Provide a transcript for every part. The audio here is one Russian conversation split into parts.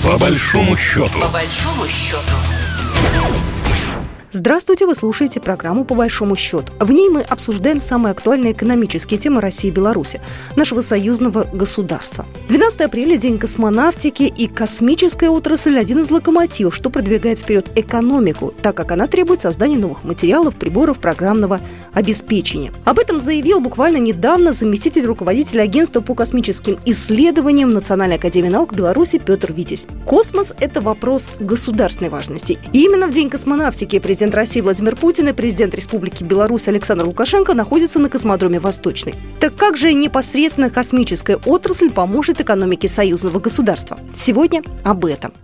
По большому счету. По большому счету. Здравствуйте, вы слушаете программу «По большому счету». В ней мы обсуждаем самые актуальные экономические темы России и Беларуси, нашего союзного государства. 12 апреля – День космонавтики, и космическая отрасль – один из локомотивов, что продвигает вперед экономику, так как она требует создания новых материалов, приборов, программного обеспечения. Об этом заявил буквально недавно заместитель руководителя Агентства по космическим исследованиям Национальной академии наук Беларуси Петр Витязь. Космос – это вопрос государственной важности. И именно в День космонавтики президент России Владимир Путин и президент Республики Беларусь Александр Лукашенко находятся на космодроме «Восточный». Так как же непосредственно космическая отрасль поможет экономике союзного государства? Сегодня об этом.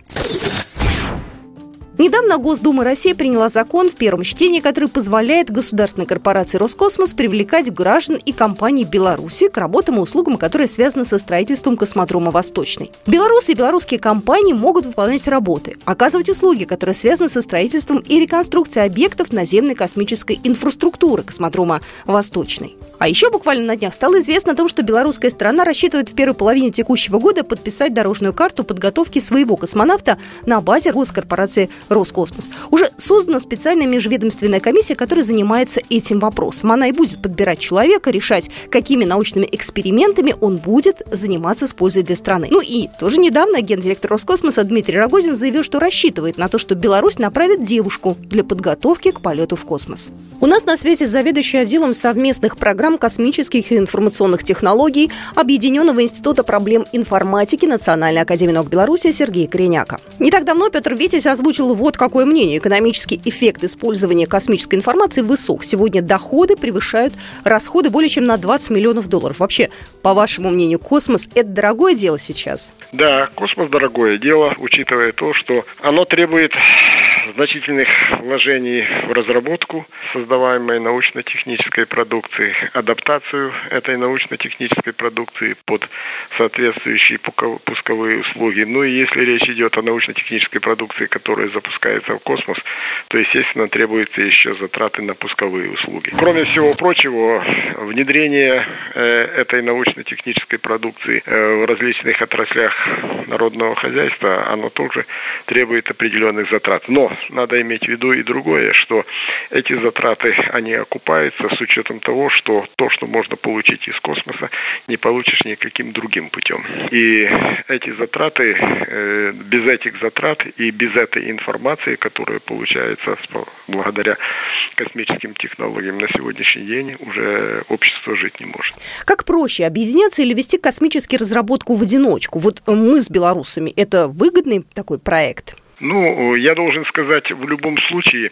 Недавно Госдума России приняла закон в первом чтении, который позволяет государственной корпорации «Роскосмос» привлекать граждан и компаний Беларуси к работам и услугам, которые связаны со строительством космодрома «Восточный». Белорусы и белорусские компании могут выполнять работы, оказывать услуги, которые связаны со строительством и реконструкцией объектов наземной космической инфраструктуры космодрома «Восточный». А еще буквально на днях стало известно о том, что белорусская сторона рассчитывает в первой половине текущего года подписать дорожную карту подготовки своего космонавта на базе госкорпорации «Роскосмос». Уже создана специальная межведомственная комиссия, которая занимается этим вопросом. Она и будет подбирать человека, решать, какими научными экспериментами он будет заниматься с пользой для страны. Ну и тоже недавно гендиректор Роскосмоса Дмитрий Рогозин заявил, что рассчитывает на то, что Беларусь направит девушку для подготовки к полету в космос. У нас на связи заведующий отделом совместных программ космических и информационных технологий Объединенного института проблем информатики Национальной академии наук Беларуси Сергей Кореняка. Не так давно Петр Витязь озвучил вот какое мнение. Экономический эффект использования космической информации высок. Сегодня доходы превышают расходы более чем на $20 миллионов. Вообще, по вашему мнению, космос – это дорогое дело сейчас? Да, космос – дорогое дело, учитывая то, что оно требует значительных вложений в разработку создаваемой научно-технической продукции, адаптацию этой научно-технической продукции под соответствующие пусковые услуги. Ну и если речь идет о научно-технической продукции, которая запускается в космос, то, естественно, требуются еще затраты на пусковые услуги. Кроме всего прочего, внедрение этой научно-технической продукции в различных отраслях народного хозяйства, оно тоже требует определенных затрат. Но надо иметь в виду и другое, что эти затраты, они окупаются с учетом того, что то, что можно получить из космоса, не получишь никаким другим путем. И эти затраты, без этих затрат и без этой информации, которая получается благодаря космическим технологиям на сегодняшний день, уже общество жить не может. Как проще, объединяться или вести космическую разработку в одиночку? Вот мы с белорусами, это выгодный такой проект? Ну, я должен сказать, в любом случае,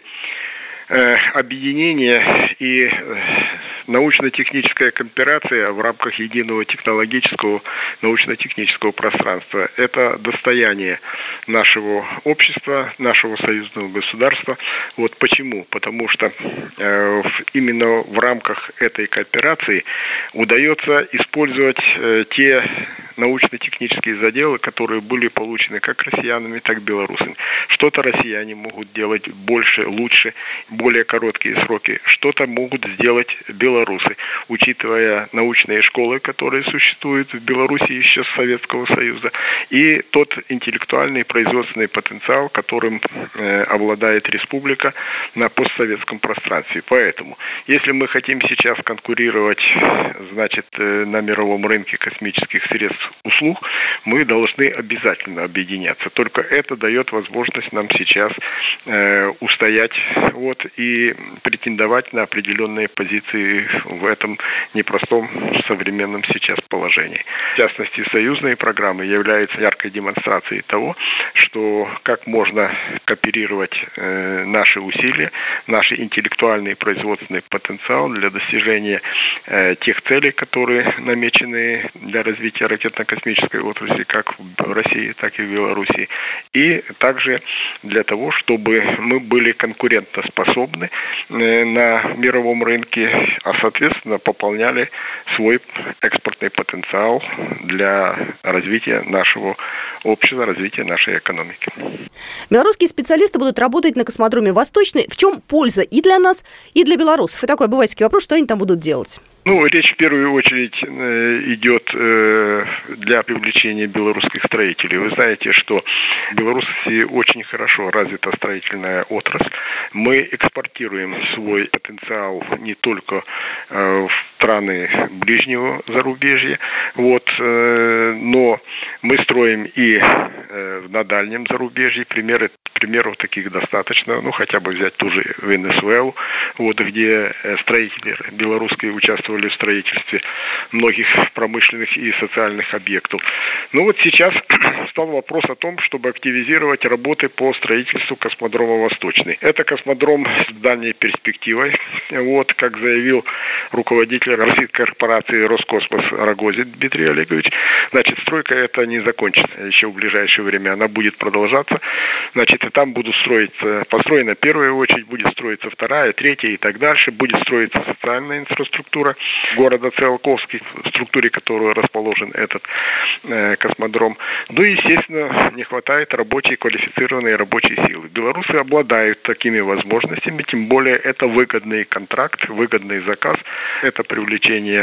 объединение и научно-техническая кооперация в рамках единого технологического научно-технического пространства – это достояние нашего общества, нашего союзного государства. Вот почему? Потому что именно в рамках этой кооперации удается использовать те научно-технические заделы, которые были получены как россиянами, так и белорусами. Что-то россияне могут делать больше, лучше, более короткие сроки. Что-то могут сделать белорусы, учитывая научные школы, которые существуют в Беларуси еще с Советского Союза, и тот интеллектуальный производственный потенциал, которым обладает республика на постсоветском пространстве. Поэтому, если мы хотим сейчас конкурировать, значит, на мировом рынке космических средств услуг, мы должны обязательно объединяться. Только это дает возможность нам сейчас устоять и претендовать на определенные позиции в этом непростом современном сейчас положении. В частности, союзные программы являются яркой демонстрацией того, что как можно кооперировать наши усилия, наш интеллектуальный и производственный потенциал для достижения тех целей, которые намечены для развития ракетно-космической отрасли как в России, так и в Беларуси, и также для того, чтобы мы были конкурентоспособны на мировом рынке, а соответственно пополняли свой экспортный потенциал для развития нашего общества, развития нашей экономики. Белорусские специалисты будут работать на космодроме «Восточный». В чем польза и для нас, и для белорусов? И такой обывательский вопрос, что они там будут делать? Речь в первую очередь идет для привлечения белорусских строителей. Вы знаете, что в Беларуси очень хорошо развита строительная отрасль. Мы экспортируем свой потенциал не только в страны ближнего зарубежья, но мы строим и на дальнем зарубежье. Примеров таких достаточно. Хотя бы взять ту же Венесуэлу, где строители белорусские участвовали в строительстве многих промышленных и социальных объектов. Сейчас стал вопрос о том, чтобы активизировать работы по строительству космодрома «Восточный». Это космодром с дальней перспективой. Как заявил руководитель российской корпорации «Роскосмос» Рогозин Дмитрий Олегович, стройка эта не закончится еще в ближайшее время, она будет продолжаться. И там будут построена первая очередь, будет строиться вторая, третья и так дальше. Будет строиться социальная инфраструктура города Циолковский, в структуре которой расположен этот космодром. Естественно, не хватает квалифицированной рабочей силы. Белорусы обладают такими возможностями, тем более это выгодный контракт, выгодный заказ, это привлечение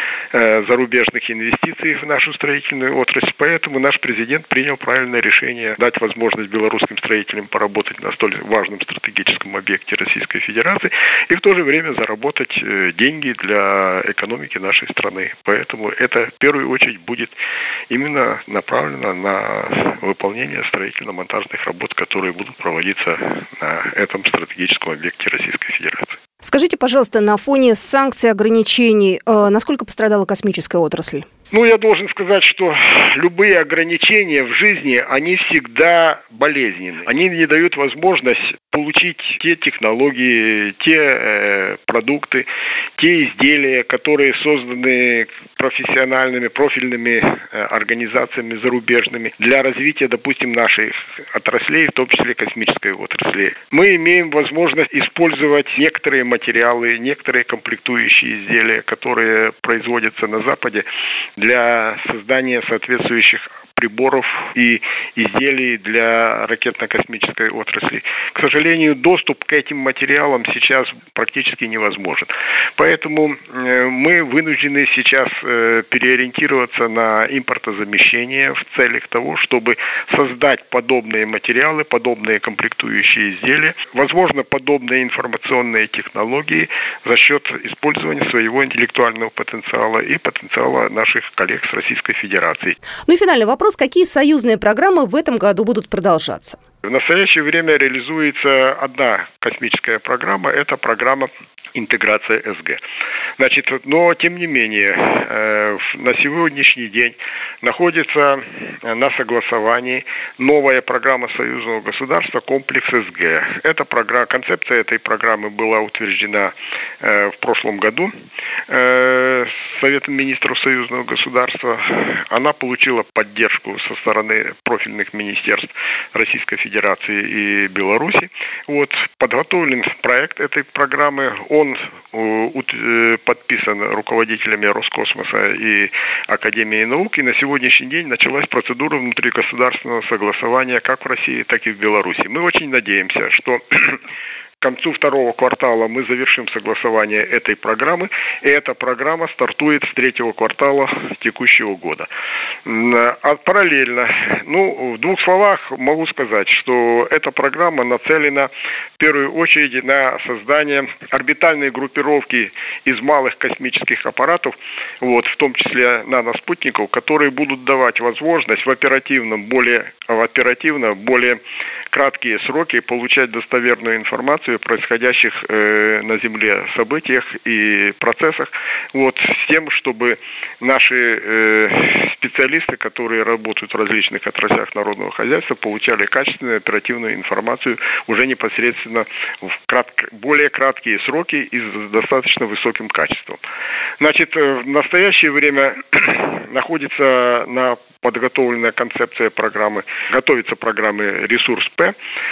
зарубежных инвестиций в нашу строительную отрасль. Поэтому наш президент принял правильное решение дать возможность белорусским строителям поработать на столь важном стратегическом объекте Российской Федерации и в то же время заработать деньги для экономики нашей страны. Поэтому это в первую очередь будет именно направлено на выполнение строительно-монтажных работ, которые будут проводиться на этом стратегическом объекте Российской Федерации. Скажите, пожалуйста, на фоне санкций, ограничений, насколько пострадала космическая отрасль? Я должен сказать, что любые ограничения в жизни, они всегда болезненны. Они не дают возможность получить те технологии, те продукты, те изделия, которые созданы профессиональными, профильными организациями зарубежными для развития, допустим, наших отраслей, в том числе космической отрасли. Мы имеем возможность использовать некоторые материалы, некоторые комплектующие изделия, которые производятся на Западе, для создания соответствующих приборов и изделий для ракетно-космической отрасли. К сожалению, доступ к этим материалам сейчас практически невозможен. Поэтому мы вынуждены сейчас переориентироваться на импортозамещение в целях того, чтобы создать подобные материалы, подобные комплектующие изделия, возможно, подобные информационные технологии за счет использования своего интеллектуального потенциала и потенциала наших коллег с Российской Федерации. И финальный вопрос. Какие союзные программы в этом году будут продолжаться? В настоящее время реализуется одна космическая программа, это программа интеграция СГ. Но тем не менее, на сегодняшний день находится на согласовании новая программа союзного государства «Комплекс СГ». Концепция этой программы была утверждена в прошлом году Советом министров союзного государства. Она получила поддержку со стороны профильных министерств Российской Федерации и Беларуси. Подготовлен проект этой программы. Он подписан руководителями Роскосмоса и Академии наук. И на сегодняшний день началась процедура внутригосударственного согласования как в России, так и в Беларуси. Мы очень надеемся, что к концу второго квартала мы завершим согласование этой программы, и эта программа стартует с третьего квартала текущего года. Параллельно, в двух словах могу сказать, что эта программа нацелена в первую очередь на создание орбитальной группировки из малых космических аппаратов, в том числе наноспутников, которые будут давать возможность в оперативно более краткие сроки получать достоверную информацию о происходящих на Земле событиях и процессах, с тем, чтобы наши специалисты, которые работают в различных отраслях народного хозяйства, получали качественную оперативную информацию уже непосредственно в более краткие сроки и с достаточно высоким качеством. В настоящее время находится подготовленная концепция программы, готовится программы «Ресурс КСП.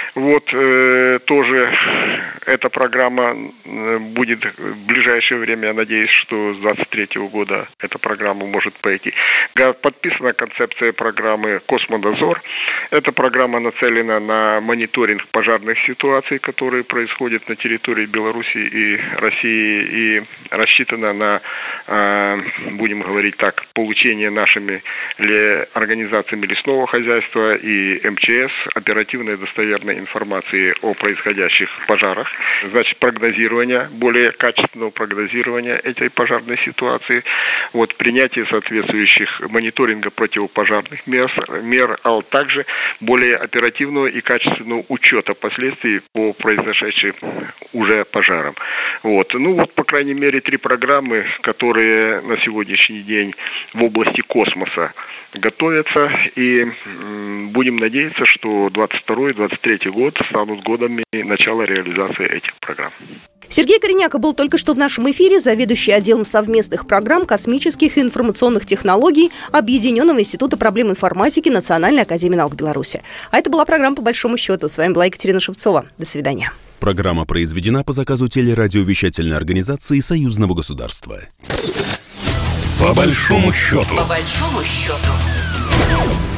Тоже эта программа будет в ближайшее время, я надеюсь, что с 2023 года эта программа может пойти. Подписана концепция программы «Космодозор». Эта программа нацелена на мониторинг пожарных ситуаций, которые происходят на территории Беларуси и России, и рассчитана на, будем говорить так, получение нашими организациями лесного хозяйства и МЧС оперативной достоверной информации о происходящих пожарах. Значит, прогнозирование, более качественного прогнозирования этой пожарной ситуации, принятие соответствующих мониторинга противопожарных мер, а также более оперативного и качественного учета последствий по произошедшим уже пожарам. По крайней мере, 3 программы, которые на сегодняшний день в области космоса готовятся, и будем надеяться, что 2022-2023 год станут годами начала реализации этих программ. Сергей Кореняка был только что в нашем эфире, заведующий отделом совместных программ космических и информационных технологий Объединенного института проблем информатики Национальной академии наук Беларуси. А это была программа «По большому счету». С вами была Екатерина Шевцова. До свидания. Программа произведена по заказу телерадиовещательной организации Союзного государства. По большому счету. По большому счету.